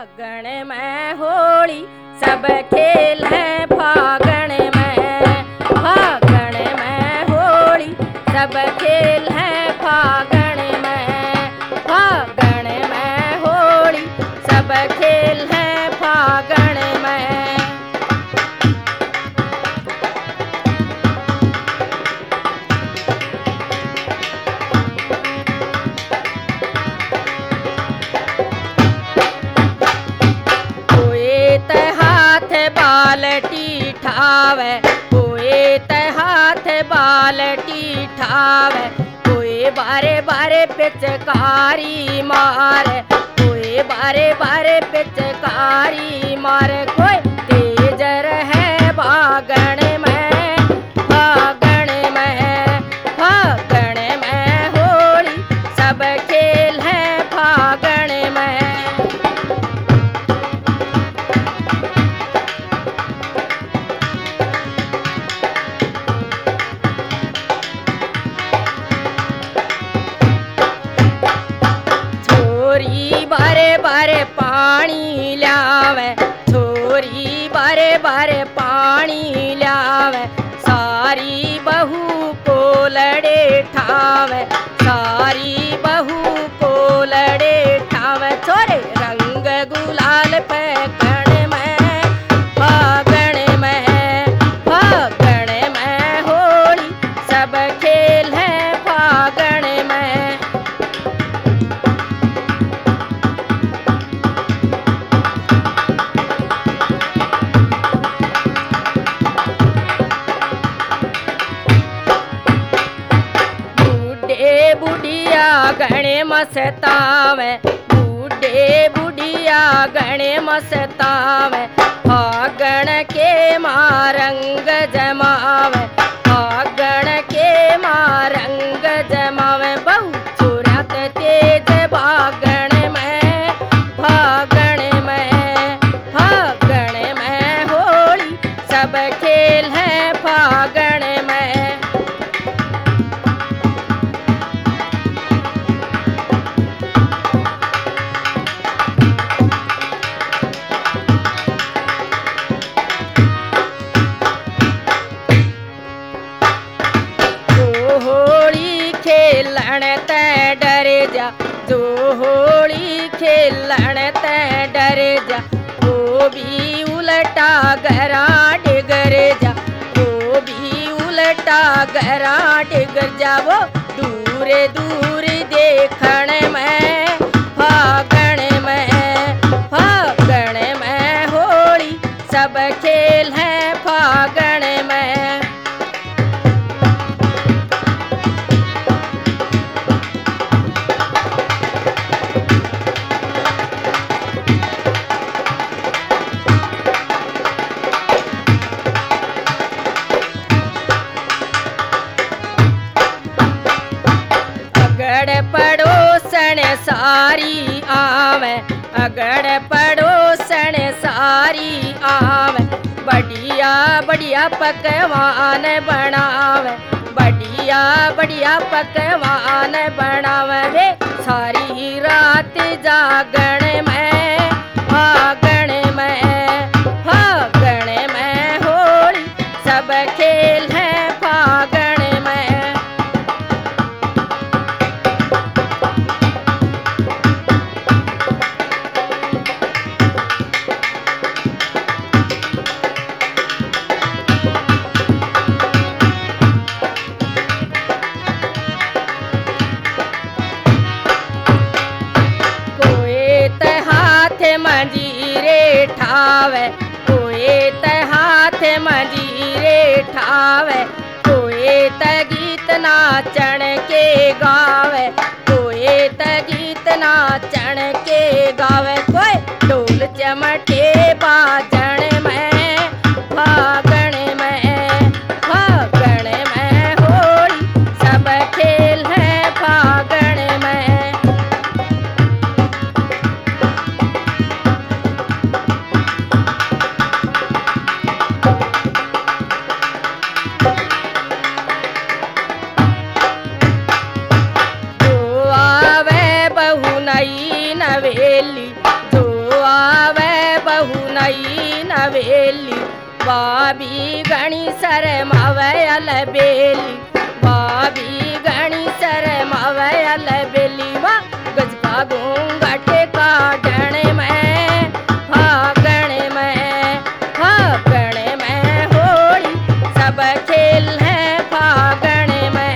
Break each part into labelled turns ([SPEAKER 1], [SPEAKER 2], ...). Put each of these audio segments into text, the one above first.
[SPEAKER 1] फागण में होली सब खेल है फागण में, फागण में होली सब खेल है फागण में, फागण में होली सब खेल है फागण में। बाल्टी ठावे कोई ते हाथ बाल्टी ठावे, कोई बारे बारे पिचकारी मारे, कोई बारे बारे पिचकारी मारे, कोई तेज रहे बागण में, फागण में, फागण में होली सब खेल है फागण में। बारे बारे पानी लावे, छोरी बारे बारे पानी लावे, सारी बहू को लड़े ठावे, सारी बहू को लड़े ठावे, छोरे रंग गुलाल पे कण में, फागण में, फागण में होली सब खेल है फागण में। बुढ़िया गणे मस्तावे, बूढ़े बुढ़िया गणे मस्तावे, फागण के मारंग जमावे, फागण के मारंग जमावे, बहु सूरत तेज बागण में, फागण में, फागण में होली सब खेल है फागण में। खेलन ते डरे जा, जो होली खेलन ते डरे जा, वो भी उल्टा गरा डिगर जा, वो भी उल्टा गरा डिगर जा, वो दूर दूर देखण में, फागण में, फागण में होली सब खेल है फागण में। अगड़ पड़ोसन सारी आवे, अगड़ पड़ोसन सारी आवे, बढ़िया बढ़िया पकवान बनावे, बढ़िया बढ़िया पकवान बनावे, वे सारी रात जागण में, फागण में, फागण में होली सब खेल है फागण में। मंजीरे ठावे, कोई ते हाथ मंजीरे ठावे, कोई ते गीत नाचण के गावे, कोई ते गीत नाचण के गावे, कोई ढोल चमटे बाजण में, फागण में, फागण में होली सब खेल है फागण में। सवेली बाबी घणी शरमावे अलबेली बाबी घणी शरमावे अलबेली वा गजका घूंघट काढ़ण में फागण में होली सब खेल है फागण में।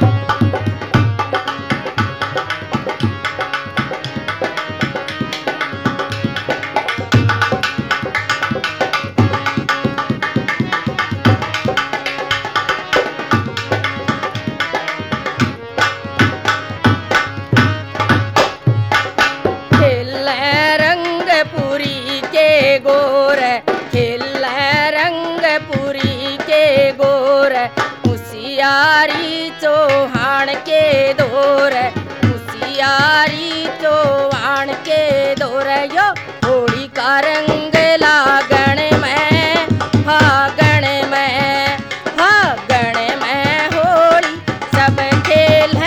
[SPEAKER 1] रंगपुरी के गोर खेल रंगपुरी के गोर मुसियारी चौहान के दौर मुसियारी चौहान के दौर यो होली का रंग लागण में फागण में होली सब खेल